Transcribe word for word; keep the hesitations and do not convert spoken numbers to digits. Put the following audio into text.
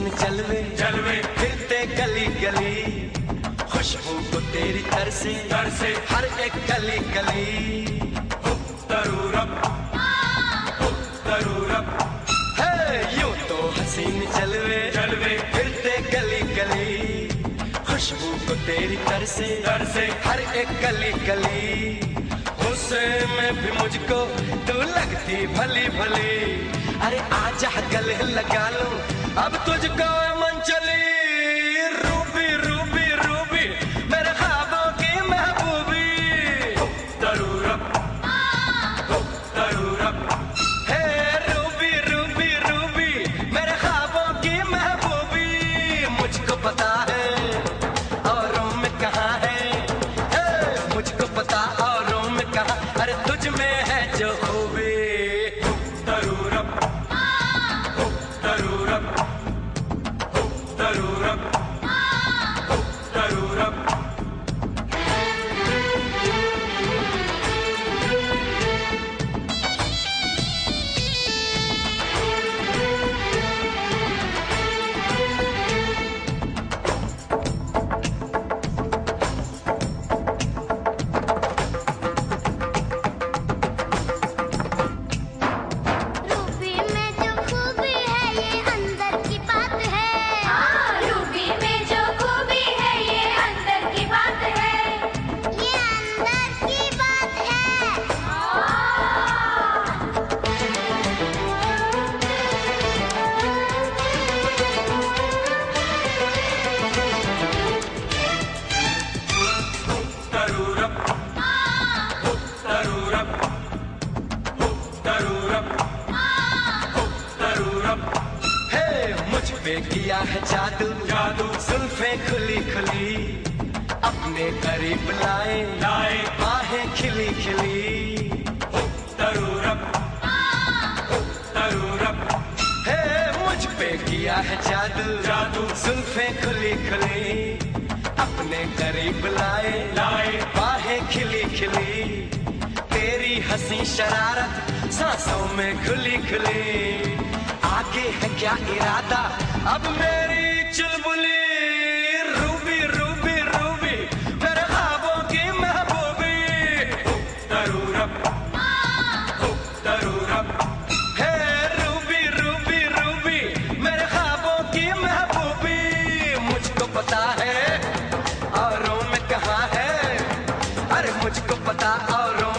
हसीन जलवे जलवे फिरते गली गली, खुशबू को तेरी तरसे तरसे हर एक गली गली। तरूरब तरूरब है यूं तो हसीन जलवे जलवे फिरते गली गली, खुशबू को तेरी तरसे तरसे हर एक गली गली। गुस्से में भी मुझको तू लगती भली भली, अरे आजा गले लगा लूं अब तुझको मन चली। रूबी रूबी रूबी मेरे ख्वाबों की महबूबी, तरूरब तरूरब है रूबी रूबी रूबी मेरे ख्वाबों की महबूबी। मुझको पता है औरों में कहाँ है, है मुझको पता औरों में कहाँ, अरे तुझ में है जो खूबी। तरूरब तरूरब तरूरब तरूरब रूबी में जो खूबी है ये अंदर की बात है। हाँ, रूबी में जो खूबी है ये अंदर की बात है। ये अंदर की बात है। तरूरब तरूरब तरूरब तरूरब है मुझ पे किया है जादू जादू जुल्फे खुली खुली, अपने करीब लाए लाए बाहें खिली खिली। तरूरब तरूरब है मुझ पे किया है जादू जादू जुल्फे खुली खुली, अपने करीब लाए लाए बाहें खिली खिली। तेरी हंसी शरारत सांसों में खुली खुली, आगे है क्या इरादा अब मेरी चुलबुली। रूबी रूबी रूबी मेरे ख्वाबों की महबूबी, तरूरब तरूरब है रूबी रूबी रूबी मेरे ख्वाबों की महबूबी। मुझको पता है औरों में कहाँ है, अरे मुझको पता औरों